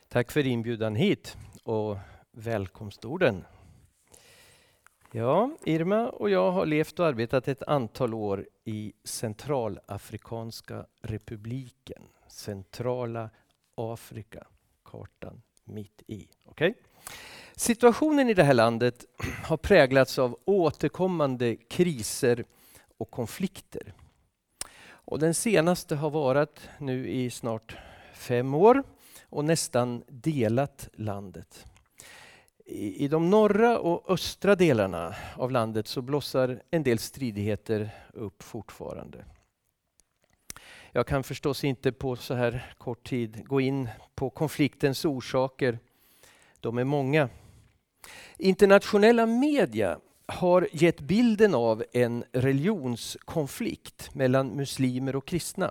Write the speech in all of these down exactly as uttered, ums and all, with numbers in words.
Tack för inbjudan hit och välkomstorden. Ja, Irma och jag har levt och arbetat ett antal år i Centralafrikanska republiken. Centrala Afrika, kartan mitt i. Okay? Situationen i det här landet har präglats av återkommande kriser och konflikter. Och den senaste har varit nu i snart fem år och nästan delat landet. I, I de norra och östra delarna av landet så blossar en del stridigheter upp fortfarande. Jag kan förstås inte på så här kort tid gå in på konfliktens orsaker. De är många. Internationella media har gett bilden av en religionskonflikt mellan muslimer och kristna.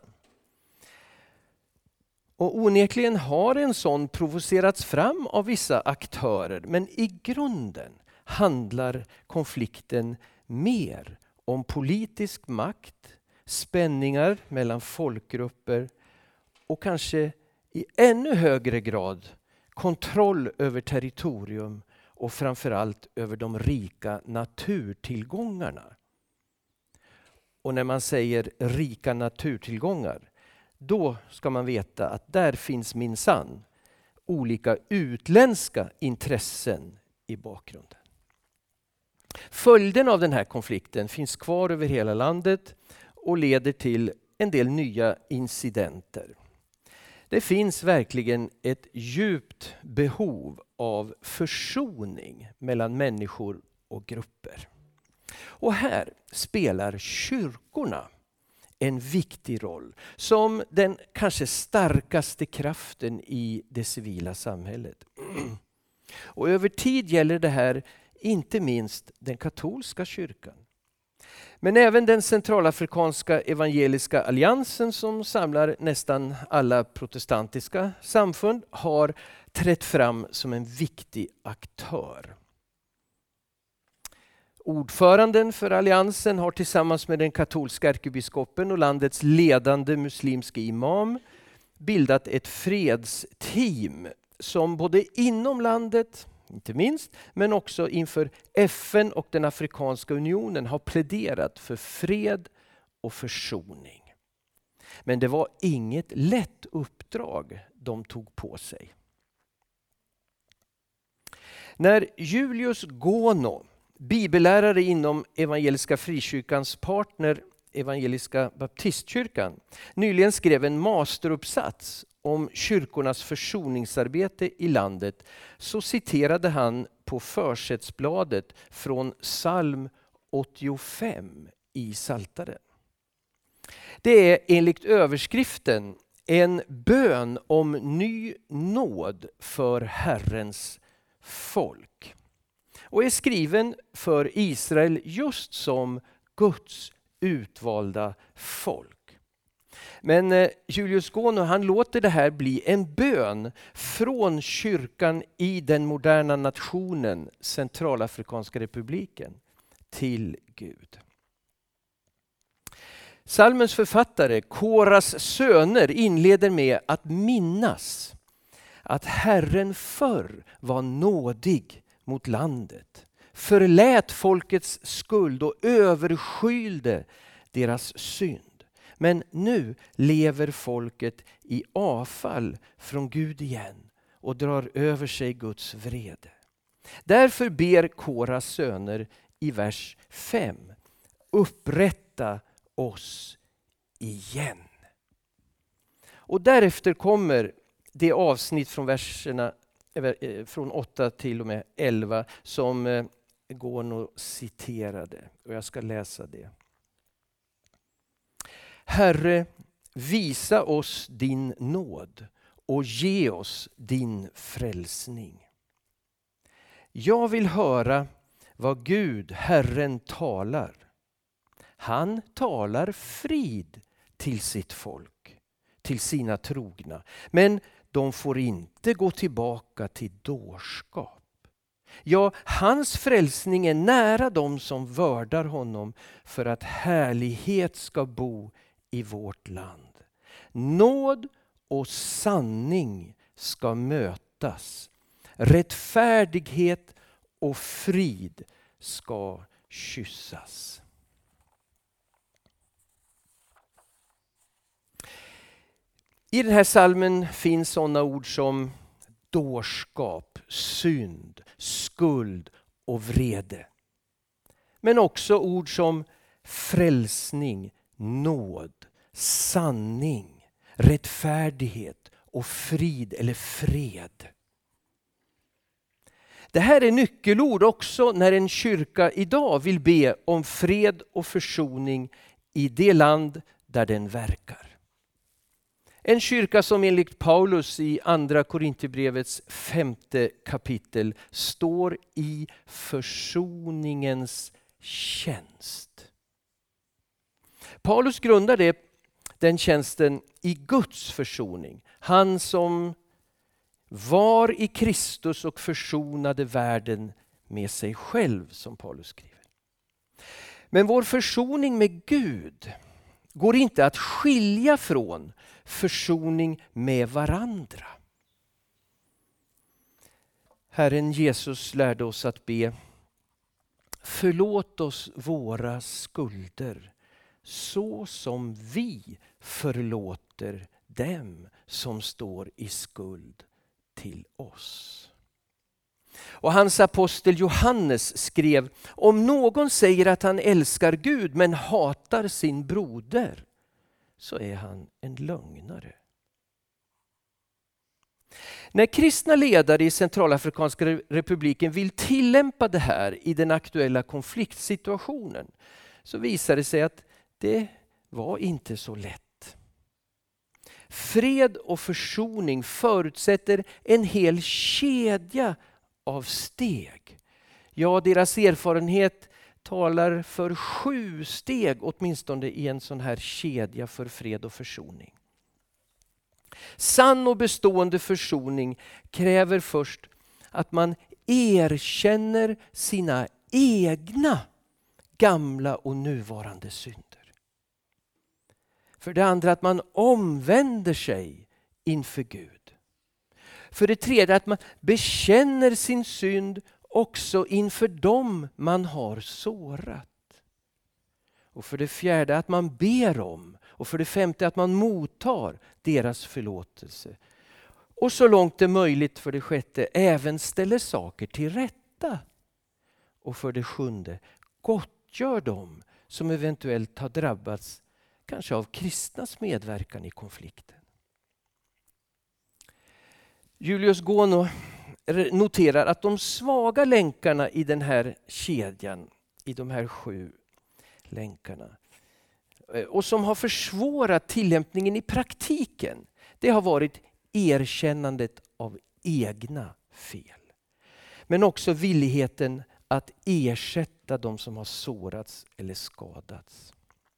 Och onekligen har en sån provocerats fram av vissa aktörer, men i grunden handlar konflikten mer om politisk makt, spänningar mellan folkgrupper och kanske i ännu högre grad kontroll över territorium och framförallt över de rika naturtillgångarna. Och när man säger rika naturtillgångar, då ska man veta att där finns minsann olika utländska intressen i bakgrunden. Följden av den här konflikten finns kvar över hela landet och leder till en del nya incidenter. Det finns verkligen ett djupt behov av försoning mellan människor och grupper. Och här spelar kyrkorna en viktig roll som den kanske starkaste kraften i det civila samhället. Och över tid gäller det här inte minst den katolska kyrkan. Men även den centralafrikanska evangeliska alliansen som samlar nästan alla protestantiska samfund har trätt fram som en viktig aktör. Ordföranden för alliansen har tillsammans med den katolska ärkebiskopen och landets ledande muslimske imam bildat ett fredsteam som både inom landet, inte minst, men också inför F N och den Afrikanska unionen har pläderat för fred och försoning. Men det var inget lätt uppdrag de tog på sig. När Julius Gono, bibellärare inom Evangeliska frikyrkans partner Evangeliska baptistkyrkan, nyligen skrev en masteruppsats om kyrkornas försoningsarbete i landet, så citerade han på försättsbladet från psalm åttiofem i Psaltaren. Det är enligt överskriften en bön om ny nåd för Herrens folk. Och är skriven för Israel just som Guds utvalda folk. Men eh, Julius Gono, han låter det här bli en bön från kyrkan i den moderna nationen Centralafrikanska republiken till Gud. Psalmens författare, Koras söner, inleder med att minnas att Herren förr var nådig mot landet, förlät folkets skuld och överskylde deras synd. Men nu lever folket i avfall från Gud igen och drar över sig Guds vrede. Därför ber Koras söner i vers fem: upprätta oss igen. Och därefter kommer det avsnitt från verserna från åtta till och med elva som Gono citerade. Och jag ska läsa det. Herre, visa oss din nåd och ge oss din frälsning. Jag vill höra vad Gud, Herren, talar. Han talar frid till sitt folk, till sina trogna. Men de får inte gå tillbaka till dårskap. Ja, hans frälsning är nära dem som vördar honom, för att härlighet ska bo i vårt land. Nåd och sanning ska möta mötas. Rättfärdighet och frid ska kyssas. I den här psalmen finns sådana ord som dårskap, synd, skuld och vrede. Men också ord som frälsning, nåd, sanning, rättfärdighet och frid eller fred. Det här är nyckelord också när en kyrka idag vill be om fred och försoning i det land där den verkar. En kyrka som enligt Paulus i andra Korinthierbrevets femte kapitel står i försoningens tjänst. Paulus grundar det, den tjänsten i Guds försoning. Han som var i Kristus och försonade världen med sig själv, som Paulus skriver. Men vår försoning med Gud går inte att skilja från försoning med varandra. Herren Jesus lärde oss att be: förlåt oss våra skulder så som vi förlåter dem som står i skuld till oss. Och hans apostel Johannes skrev: om någon säger att han älskar Gud men hatar sin broder, så är han en lögnare. När kristna ledare i Centralafrikanska republiken vill tillämpa det här i den aktuella konfliktsituationen, så visar det sig att det var inte så lätt. Fred och försoning förutsätter en hel kedja av steg. Ja, deras erfarenhet talar för sju steg åtminstone i en sån här kedja för fred och försoning. Sann och bestående försoning kräver först att man erkänner sina egna gamla och nuvarande synder. För det andra att man omvänder sig inför Gud. För det tredje att man bekänner sin synd också inför dem man har sårat. Och för det fjärde att man ber om. Och för det femte att man mottar deras förlåtelse. Och så långt det är möjligt för det sjätte även ställer saker till rätta. Och för det sjunde gottgör dem som eventuellt har drabbats kanske av kristnas medverkan i konflikten. Julius Gono noterar att de svaga länkarna i den här kedjan, i de här sju länkarna, och som har försvårat tillämpningen i praktiken, det har varit erkännandet av egna fel. Men också villigheten att ersätta de som har sårats eller skadats.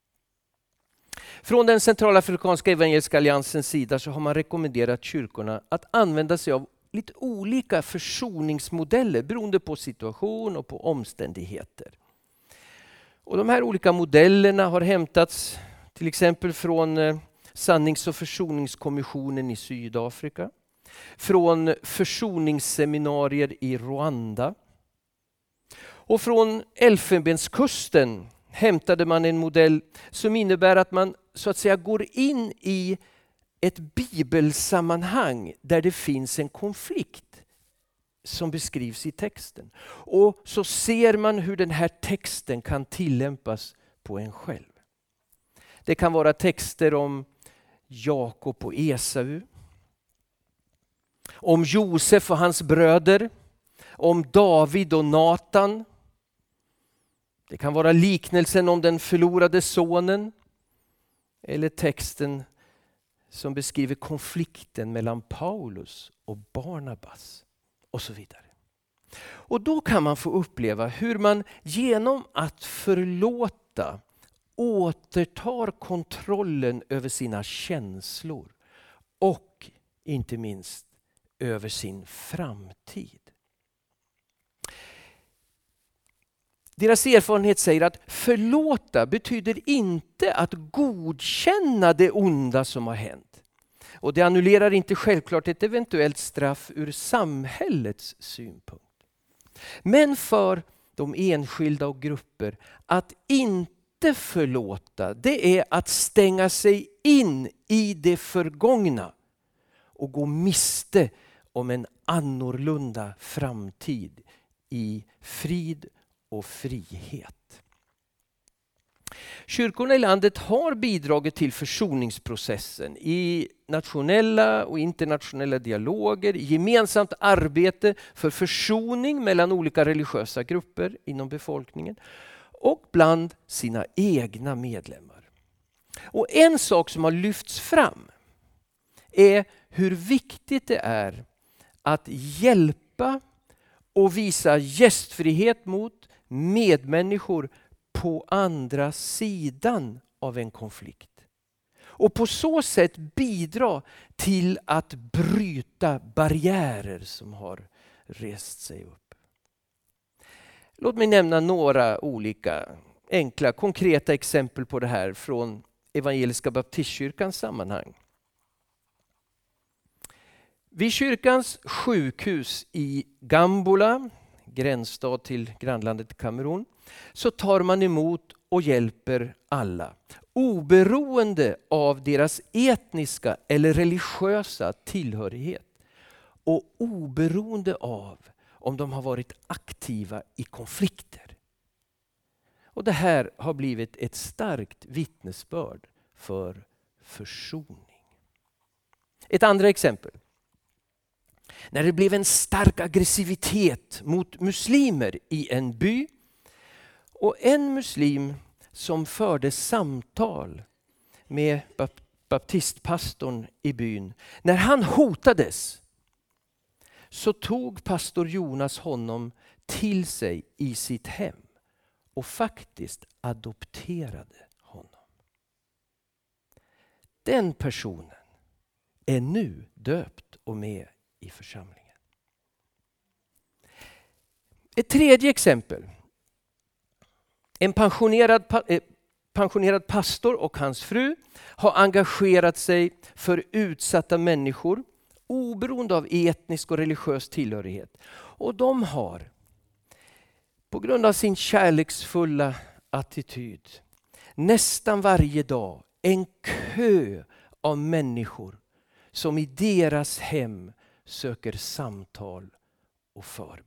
Från den Centralafrikanska evangeliska alliansens sida så har man rekommenderat kyrkorna att använda sig av lite olika försoningsmodeller beroende på situation och på omständigheter. Och de här olika modellerna har hämtats till exempel från Sannings- och försoningskommissionen i Sydafrika, från försoningsseminarier i Rwanda och från Elfenbenskusten hämtade man en modell som innebär att man så att säga går in i ett bibelsammanhang där det finns en konflikt som beskrivs i texten. Och så ser man hur den här texten kan tillämpas på en själv. Det kan vara texter om Jakob och Esau, om Josef och hans bröder, om David och Natan. Det kan vara liknelsen om den förlorade sonen eller texten som beskriver konflikten mellan Paulus och Barnabas och så vidare. Och då kan man få uppleva hur man genom att förlåta återtar kontrollen över sina känslor och inte minst över sin framtid. Deras erfarenhet säger att förlåta betyder inte att godkänna det onda som har hänt. Och det annullerar inte självklart ett eventuellt straff ur samhällets synpunkt. Men för de enskilda och grupper att inte förlåta, det är att stänga sig in i det förgångna och gå miste om en annorlunda framtid i frid och frihet. Kyrkorna i landet har bidragit till försoningsprocessen i nationella och internationella dialoger, gemensamt arbete för försoning mellan olika religiösa grupper inom befolkningen och bland sina egna medlemmar. Och en sak som har lyfts fram är hur viktigt det är att hjälpa och visa gästfrihet mot medmänniskor på andra sidan av en konflikt. Och på så sätt bidra till att bryta barriärer som har rest sig upp. Låt mig nämna några olika enkla, konkreta exempel på det här från Evangeliska Baptistkyrkans sammanhang. Vid kyrkans sjukhus i Gambola, gränsstad till grannlandet Kamerun, så tar man emot och hjälper alla, oberoende av deras etniska eller religiösa tillhörighet och oberoende av om de har varit aktiva i konflikter. Och det här har blivit ett starkt vittnesbörd för försoning. Ett andra exempel. När det blev en stark aggressivitet mot muslimer i en by och en muslim som förde samtal med baptistpastorn i byn. När han hotades så tog pastor Jonas honom till sig i sitt hem och faktiskt adopterade honom. Den personen är nu döpt och med i församlingen. Ett tredje exempel. En pensionerad, eh, pensionerad pastor och hans fru har engagerat sig för utsatta människor oberoende av etnisk och religiös tillhörighet. Och de har på grund av sin kärleksfulla attityd nästan varje dag en kö av människor som i deras hem söker samtal och förbön.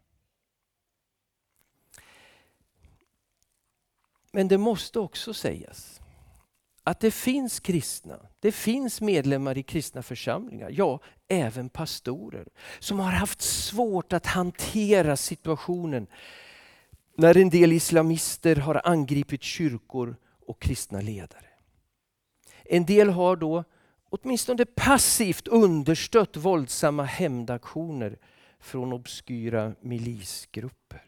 Men det måste också sägas att det finns kristna, det finns medlemmar i kristna församlingar, ja även pastorer, som har haft svårt att hantera situationen när en del islamister har angripit kyrkor och kristna ledare. En del har då åtminstone passivt understött våldsamma hämndaktioner från obskyra milisgrupper.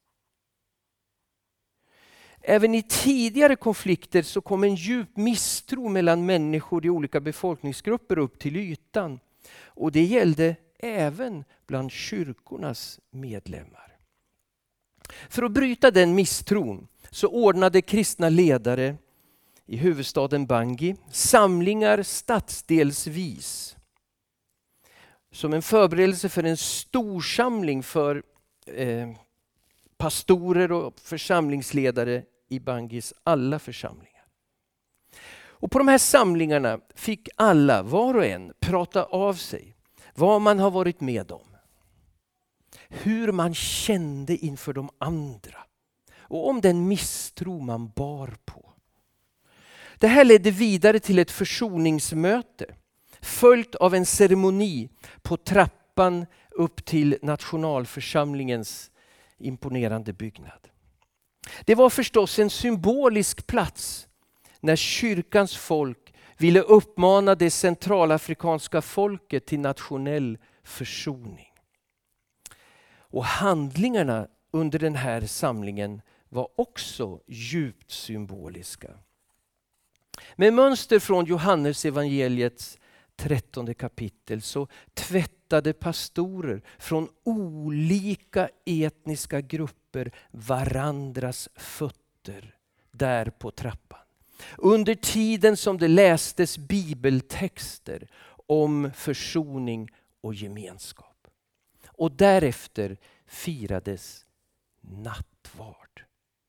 Även i tidigare konflikter så kom en djup misstro mellan människor i olika befolkningsgrupper upp till ytan. Och det gällde även bland kyrkornas medlemmar. För att bryta den misstron så ordnade kristna ledare i huvudstaden Bangui samlingar stadsdelsvis som en förberedelse för en storsamling för eh, pastorer och församlingsledare i Banguis alla församlingar. Och på de här samlingarna fick alla, var och en, prata av sig vad man har varit med om. Hur man kände inför de andra och om den misstro man bar på. Det här ledde vidare till ett försoningsmöte följt av en ceremoni på trappan upp till nationalförsamlingens imponerande byggnad. Det var förstås en symbolisk plats när kyrkans folk ville uppmana det centralafrikanska folket till nationell försoning. Och handlingarna under den här samlingen var också djupt symboliska. Med mönster från Johannes evangeliets trettonde kapitel så tvättade pastorer från olika etniska grupper varandras fötter där på trappan. Under tiden som det lästes bibeltexter om försoning och gemenskap. Och därefter firades nattvard.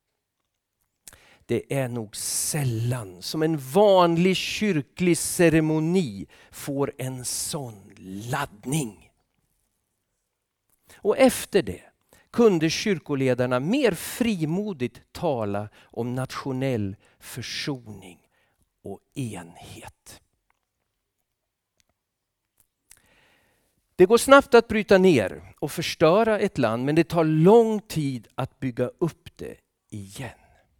Det är nog sällan som en vanlig kyrklig ceremoni får en sån laddning. Och efter det kunde kyrkoledarna mer frimodigt tala om nationell försoning och enhet. Det går snabbt att bryta ner och förstöra ett land, men det tar lång tid att bygga upp det igen.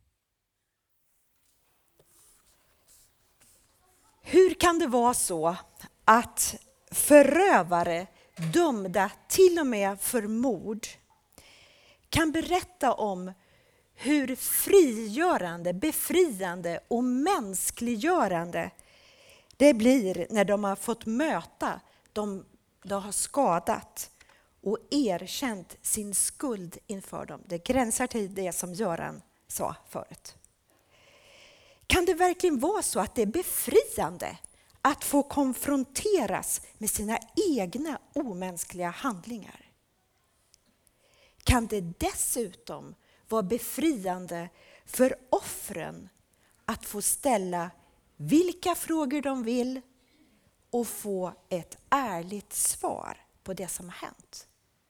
Hur kan det vara så att förövare dömda till och med för mord kan berätta om hur frigörande, befriande och mänskliggörande det blir när de har fått möta de de har skadat och erkänt sin skuld inför dem. Det gränsar till det som Göran sa förut. Kan det verkligen vara så att det är befriande att få konfronteras med sina egna omänskliga handlingar? Kan det dessutom vara befriande för offren att få ställa vilka frågor de vill och få ett ärligt svar på det som har hänt?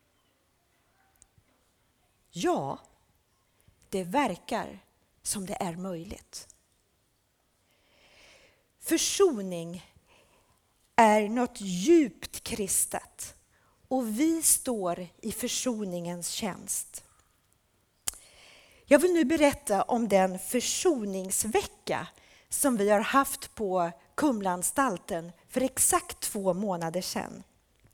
Ja, det verkar som det är möjligt. Försoning är något djupt kristet och vi står i försoningens tjänst. Jag vill nu berätta om den försoningsvecka som vi har haft på Kumlaanstalten för exakt två månader sedan.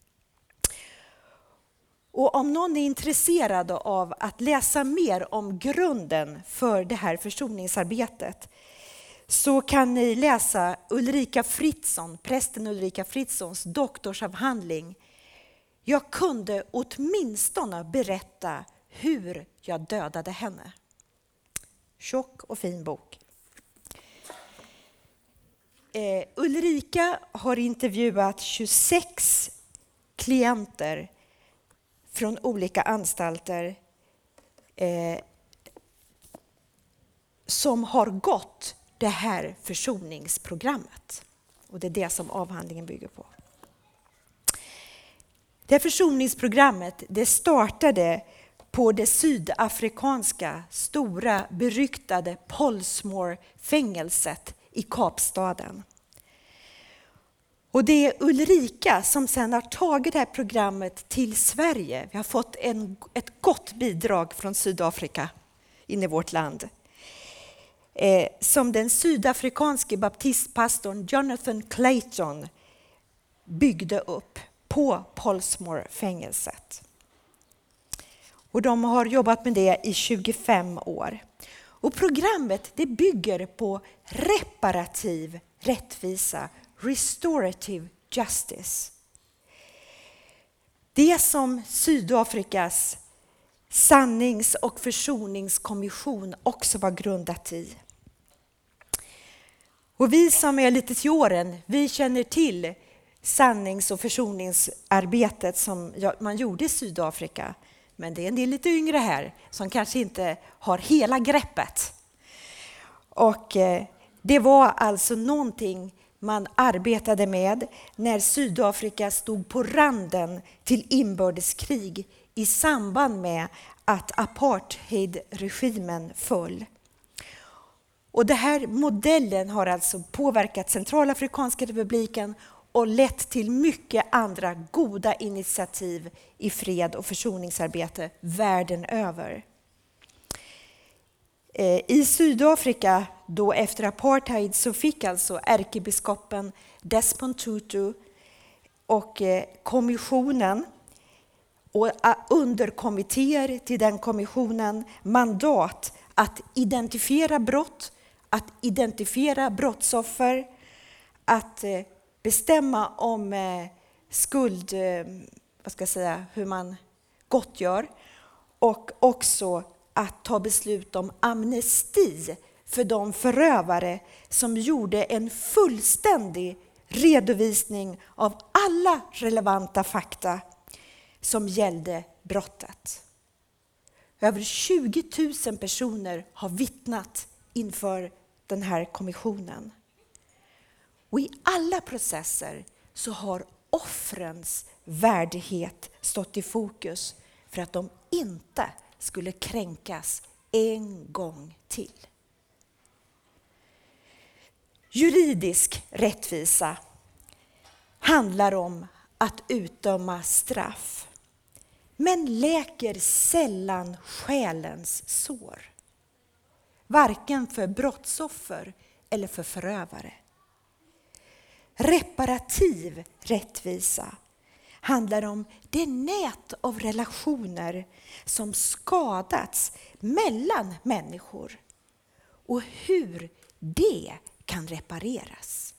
Och om någon är intresserad av att läsa mer om grunden för det här försoningsarbetet så kan ni läsa Ulrika Fritzson, prästen Ulrika Fritzsons doktorsavhandling. Jag kunde åtminstone berätta hur jag dödade henne. Tjock och fin bok. Eh, Ulrika har intervjuat tjugosex klienter från olika anstalter eh, som har gått det här försoningsprogrammet. Och det är det som avhandlingen bygger på. Det här försoningsprogrammet det startade på det sydafrikanska stora beryktade Pollsmoor-fängelset i Kapstaden. Och det är Ulrika som sedan har tagit det här programmet till Sverige. Vi har fått en, ett gott bidrag från Sydafrika in i vårt land. Eh, som den sydafrikanske baptistpastorn Jonathan Clayton byggde upp på Pollsmoor-fängelset. Och de har jobbat med det i tjugofem år. Och programmet det bygger på reparativ rättvisa, restorative justice. Det som Sydafrikas sannings- och försoningskommission också var grundat i. Och vi som är lite till åren, vi känner till sannings- och försoningsarbetet som man gjorde i Sydafrika. Men det är en del lite yngre här som kanske inte har hela greppet. Och det var alltså någonting man arbetade med när Sydafrika stod på randen till inbördeskrig i samband med att apartheidregimen föll. Och den här modellen har alltså påverkat Centralafrikanska republiken och lett till mycket andra goda initiativ i fred- och försoningsarbete världen över. I Sydafrika då efter apartheid så fick alltså ärkebiskopen Desmond Tutu och kommissionen och underkommittéer till den kommissionen mandat att identifiera brott, att identifiera brottsoffer, att bestämma om skuld, vad ska jag säga, hur man gottgör och också att ta beslut om amnesti för de förövare som gjorde en fullständig redovisning av alla relevanta fakta som gällde brottet. Över tjugo tusen personer har vittnat inför den här kommissionen. Och i alla processer så har offrens värdighet stått i fokus för att de inte skulle kränkas en gång till. Juridisk rättvisa handlar om att utdöma straff, men läker sällan själens sår. Varken för brottsoffer eller för förövare. Reparativ rättvisa handlar om det nät av relationer som skadats mellan människor och hur det kan repareras.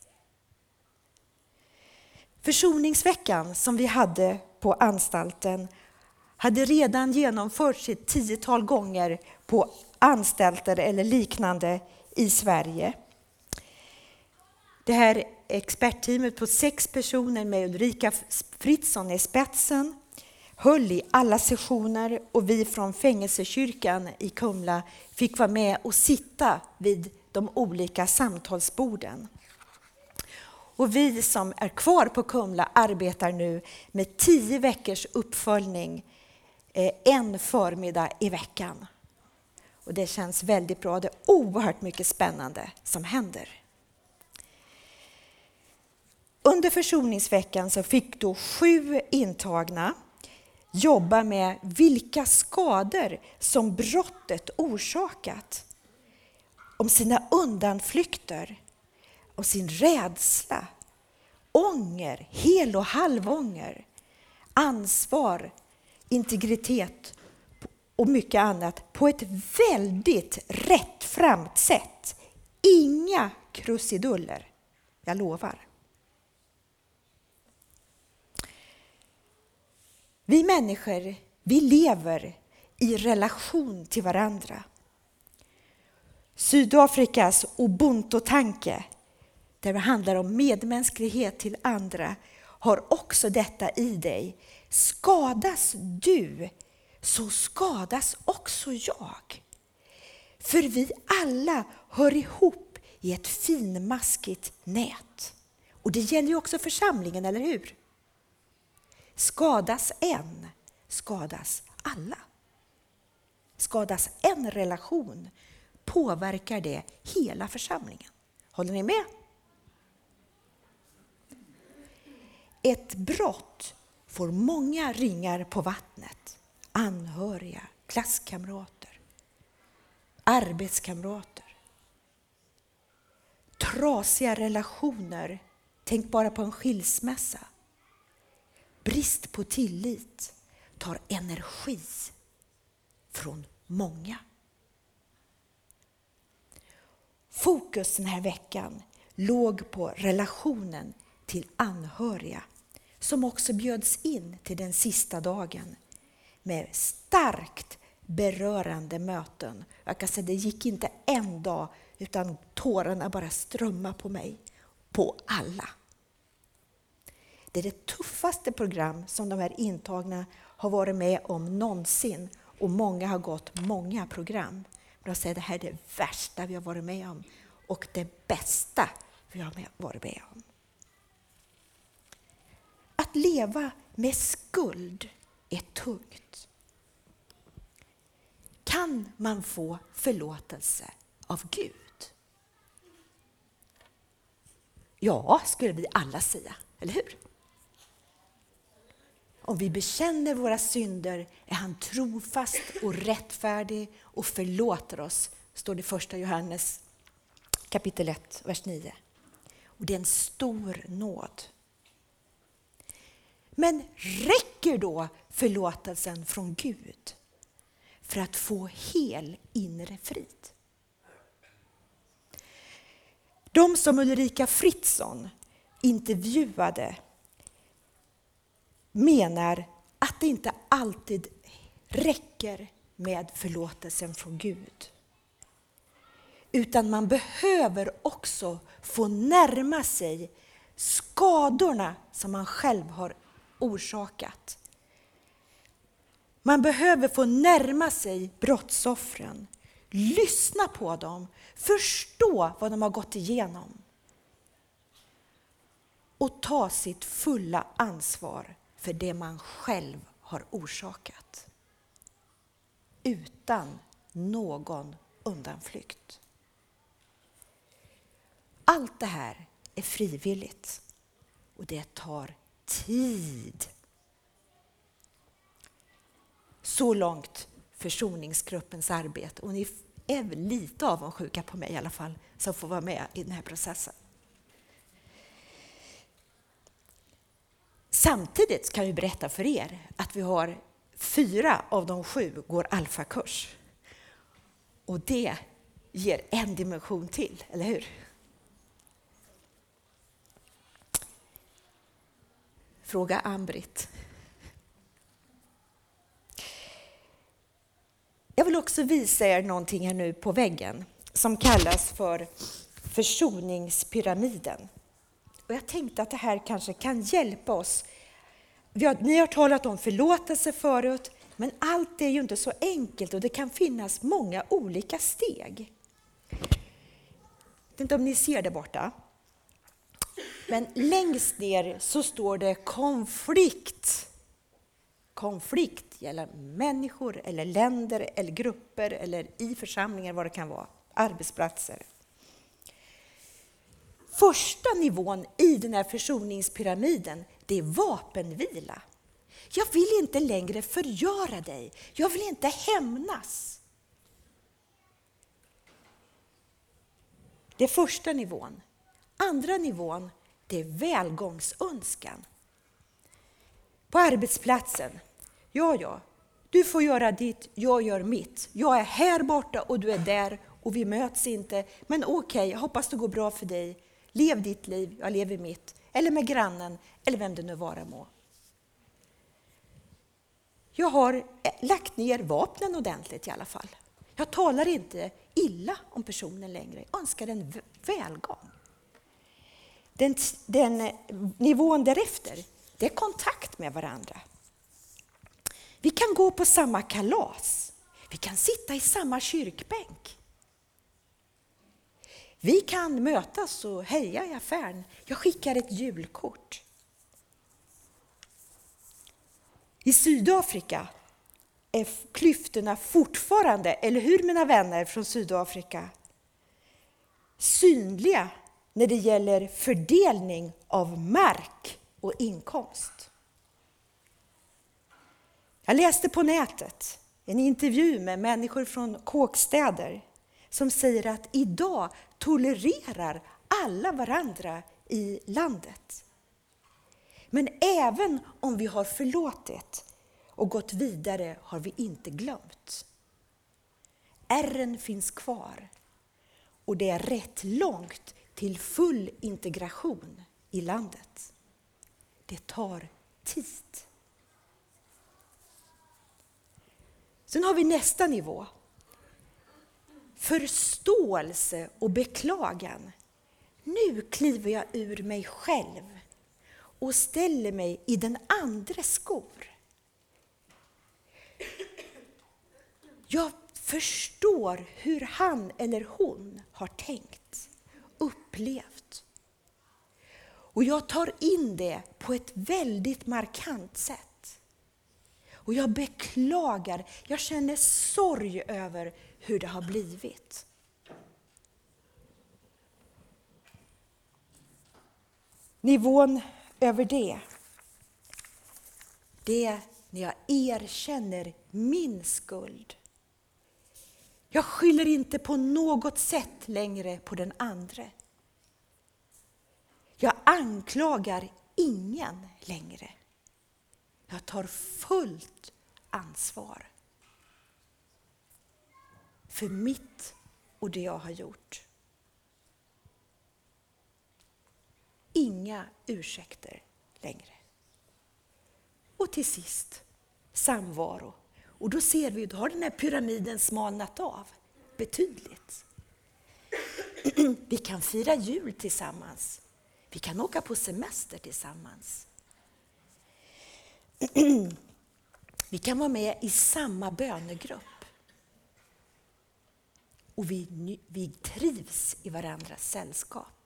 Försoningsveckan som vi hade på anstalten hade redan genomförts ett tiotal gånger på anstalter eller liknande i Sverige. Det här expertteamet på sex personer med Ulrika Fritzson i spetsen höll i alla sessioner, och vi från Fängelsekyrkan i Kumla fick vara med och sitta vid de olika samtalsborden. Och vi som är kvar på Kumla arbetar nu med tio veckors uppföljning en förmiddag i veckan. Och det känns väldigt bra. Det är oerhört mycket spännande som händer. Under försoningsveckan så fick då sju intagna jobba med vilka skador som brottet orsakat. Om sina undanflykter, om sin rädsla, ånger, hel- och halvånger, ansvar, integritet och mycket annat på ett väldigt rättframt sätt. Inga krusiduller, jag lovar. Vi människor, vi lever i relation till varandra. Sydafrikas Ubuntu-tanke, där det handlar om medmänsklighet till andra, har också detta i dig. Skadas du, så skadas också jag. För vi alla hör ihop i ett finmaskigt nät. Och det gäller ju också församlingen, eller hur? Skadas en, skadas alla. Skadas en relation, påverkar det hela församlingen. Håller ni med? Ett brott får många ringar på vattnet. Anhöriga, klasskamrater, arbetskamrater. Trasiga relationer. Tänk bara på en skilsmässa. Brist på tillit tar energi från många. Fokus den här veckan låg på relationen till anhöriga, som också bjöds in till den sista dagen med starkt berörande möten. Jag kan säga, det gick inte en dag utan tårarna bara strömmade på mig, på alla. Det är det tuffaste program som de här intagna har varit med om någonsin, och många har gått många program. De säger, det här är det värsta vi har varit med om och det bästa vi har varit med om. Att leva med skuld är tungt. Kan man få förlåtelse av Gud? Ja, skulle vi alla säga, eller hur? Om vi bekänner våra synder är han trofast och rättfärdig och förlåter oss, står det i första Johannes kapitel ett, vers nio. Och det är en stor nåd. Men räcker då förlåtelsen från Gud för att få hel inre frid? De som Ulrika Fritzson intervjuade menar att det inte alltid räcker med förlåtelsen från Gud. Utan man behöver också få närma sig skadorna som man själv har orsakat. Man behöver få närma sig brottsoffren, lyssna på dem, förstå vad de har gått igenom och ta sitt fulla ansvar för det man själv har orsakat. Utan någon undanflykt. Allt det här är frivilligt och det tar tid. Så långt försoningsgruppens arbete, och ni är väl lite avundsjuka på mig i alla fall som får vara med i den här processen. Samtidigt kan vi berätta för er att vi har fyra av de sju går alfakurs. Och det ger en dimension till, eller hur? Fråga Ann-Britt. Jag vill också visa er någonting här nu på väggen som kallas för försoningspyramiden. Och jag tänkte att det här kanske kan hjälpa oss. Vi har, ni har talat om förlåtelse förut, men allt är ju inte så enkelt och det kan finnas många olika steg. Jag vet inte om ni ser det borta. Men längst ner så står det konflikt. Konflikt gäller människor eller länder eller grupper eller i församlingar, vad det kan vara, arbetsplatser. Första nivån i den här försoningspyramiden, det är vapenvila. Jag vill inte längre förgöra dig. Jag vill inte hämnas. Det är första nivån. Andra nivån, det är välgångsönskan. På arbetsplatsen, ja ja, du får göra ditt, jag gör mitt. Jag är här borta och du är där och vi möts inte. Men okej, jag hoppas det går bra för dig. Lev ditt liv, jag lever mitt. Eller med grannen, eller vem det nu vara må. Jag har lagt ner vapnen ordentligt i alla fall. Jag talar inte illa om personen längre. Jag önskar en välgång. Den, den nivån därefter, det är kontakt med varandra. Vi kan gå på samma kalas. Vi kan sitta i samma kyrkbänk. Vi kan mötas och heja i affären. Jag skickar ett julkort. I Sydafrika är klyftorna fortfarande, eller hur mina vänner från Sydafrika, synliga när det gäller fördelning av mark och inkomst. Jag läste på nätet en intervju med människor från kåkstäder som säger att idag tolererar alla varandra i landet. Men även om vi har förlåtit och gått vidare har vi inte glömt. Ärren finns kvar och det är rätt långt till full integration i landet. Det tar tid. Sen har vi nästa nivå. Förståelse och beklagan. Nu kliver jag ur mig själv och ställer mig i den andres skor. Jag förstår hur han eller hon har tänkt, upplevt. Och jag tar in det på ett väldigt markant sätt. Och jag beklagar, jag känner sorg över hur det har blivit. Nivån över det, det är när jag erkänner min skuld. Jag skyller inte på något sätt längre på den andra. Jag anklagar ingen längre. Jag tar fullt ansvar för mitt och det jag har gjort. Inga ursäkter längre. Och till sist, samvaro. Och då ser vi, då har den här pyramiden smalnat av betydligt. Vi kan fira jul tillsammans. Vi kan åka på semester tillsammans. Vi kan vara med i samma bönegrupp. Och vi, vi trivs i varandras sällskap.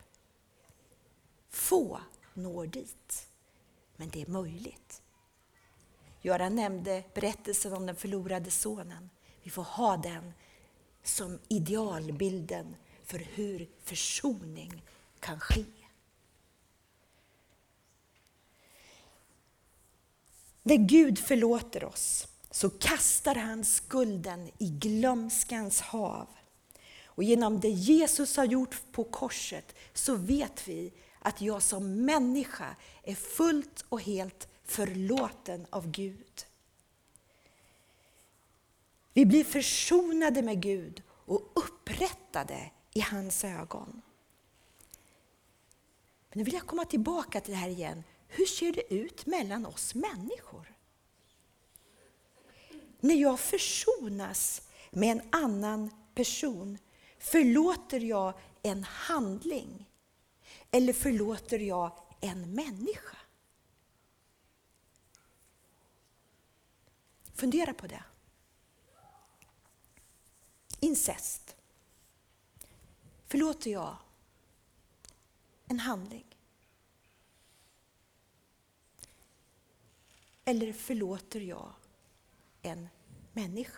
Få når dit, men det är möjligt. Göran nämnde berättelsen om den förlorade sonen. Vi får ha den som idealbilden för hur försoning kan ske. När Gud förlåter oss så kastar han skulden i glömskans hav. Och genom det Jesus har gjort på korset så vet vi att jag som människa är fullt och helt förlåten av Gud. Vi blir försonade med Gud och upprättade i hans ögon. Men nu vill jag komma tillbaka till det här igen. Hur ser det ut mellan oss människor? När jag försonas med en annan person, förlåter jag en handling eller förlåter jag en människa? Fundera på det. Incest. Förlåter jag en handling? Eller förlåter jag en människa?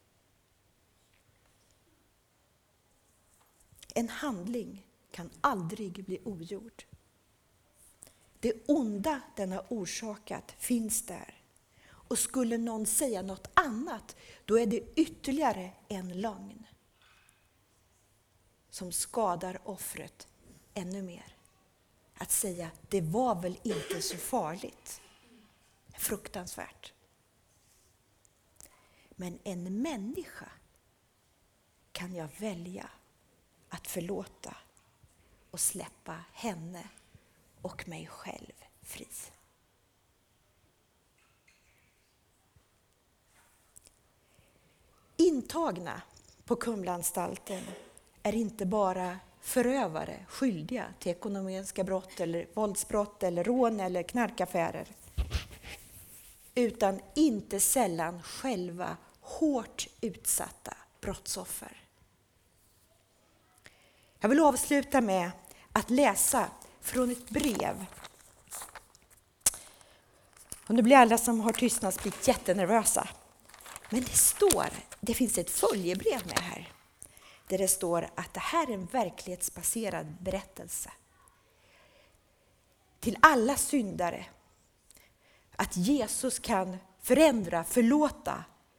En handling kan aldrig bli ogjord. Det onda den har orsakat finns där. Och skulle någon säga något annat, då är det ytterligare en lögn som skadar offret ännu mer. Att säga, det var väl inte så farligt. Fruktansvärt. Men en människa kan jag välja att förlåta och släppa henne och mig själv fri. Intagna på Kumlaanstalten är inte bara förövare skyldiga till ekonomiska brott eller våldsbrott eller rån eller knarkaffärer, utan inte sällan själva hårt utsatta brottsoffer. Jag vill avsluta med att läsa från ett brev. Och nu blir alla som har tystnadsplikt jättenervösa. Men det står, det finns ett följebrev med här. Där det står att det här är en verklighetsbaserad berättelse. Till alla syndare. Att Jesus kan förändra, förlåta.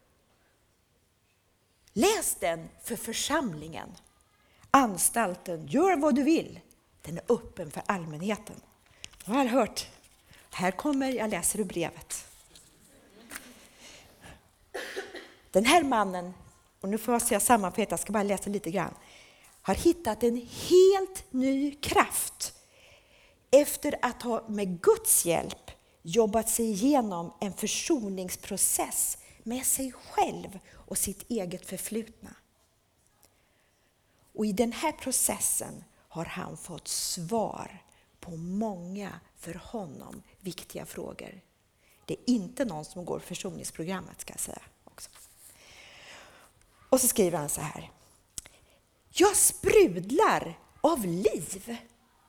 Läs den för församlingen. Anstalten, gör vad du vill. Den är öppen för allmänheten. Jag har hört. Här kommer, jag läser ur brevet. Den här mannen, och nu får jag säga sammanfatta, jag ska bara läsa lite grann, har hittat en helt ny kraft efter att ha med Guds hjälp jobbat sig igenom en försoningsprocess med sig själv och sitt eget förflutna. Och i den här processen har han fått svar på många för honom viktiga frågor. Det är inte någon som går försoningsprogrammet, ska jag säga också. Och så skriver han så här. Jag sprudlar av liv.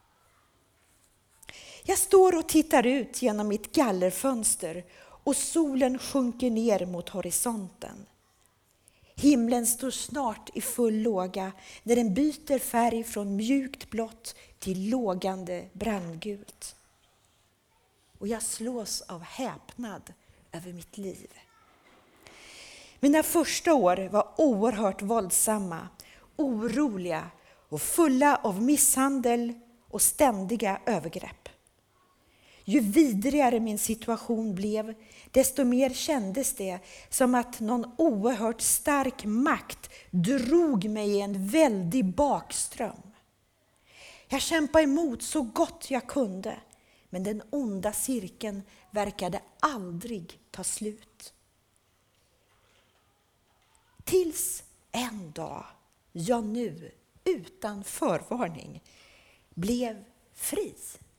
Jag står och tittar ut genom mitt gallerfönster och solen sjunker ner mot horisonten. Himlen står snart i full låga när den byter färg från mjukt blått till lågande brandgult. Och jag slås av häpnad över mitt liv. Mina första år var oerhört våldsamma, oroliga och fulla av misshandel och ständiga övergrepp. Ju vidrigare min situation blev, desto mer kändes det som att någon oerhört stark makt drog mig i en väldig bakström. Jag kämpade emot så gott jag kunde, men den onda cirkeln verkade aldrig ta slut. Tills en dag, jag nu utan förvarning, blev fri.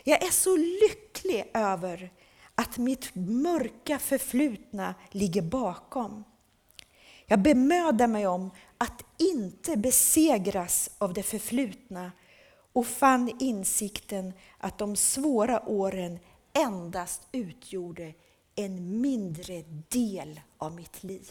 Jag är så lycklig över att mitt mörka förflutna ligger bakom. Jag bemödar mig om att inte besegras av det förflutna och fann insikten att de svåra åren endast utgjorde en mindre del av mitt liv.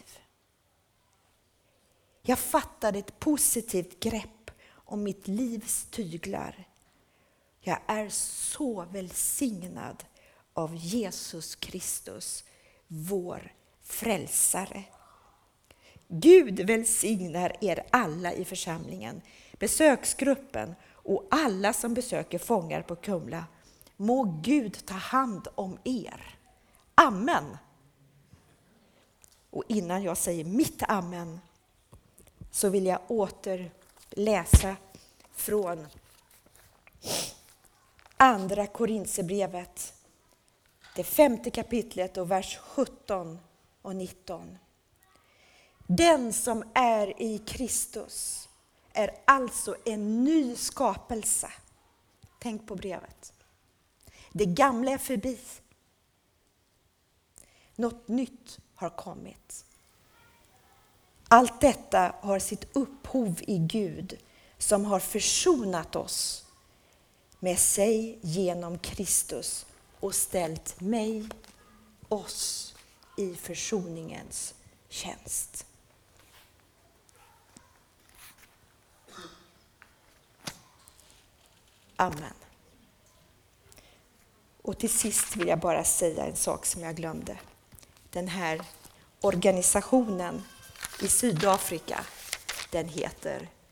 Jag fattade ett positivt grepp om mitt livs tyglar. Jag är så välsignad av Jesus Kristus, vår frälsare. Gud välsignar er alla i församlingen, besöksgruppen och alla som besöker Fångar på Kumla. Må Gud ta hand om er. Amen. Och innan jag säger mitt amen så vill jag åter läsa från andra Korinthierbrevet, det femte kapitlet och vers sjutton och nitton. Den som är i Kristus är alltså en ny skapelse. Tänk på brevet. Det gamla är förbi. Något nytt har kommit. Allt detta har sitt upphov i Gud som har försonat oss med sig genom Kristus och ställt mig, oss, i försoningens tjänst. Amen. Och till sist vill jag bara säga en sak som jag glömde. Den här organisationen i Sydafrika, den heter